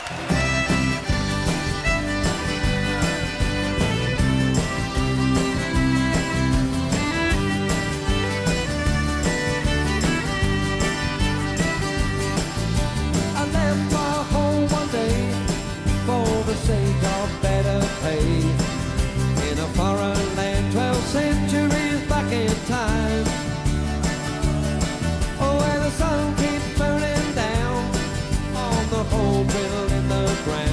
I left my home one day for the sake of better pay in a foreign land 12 centuries back in time. Oh, where the sun keeps burning down on the hole drilled in the ground.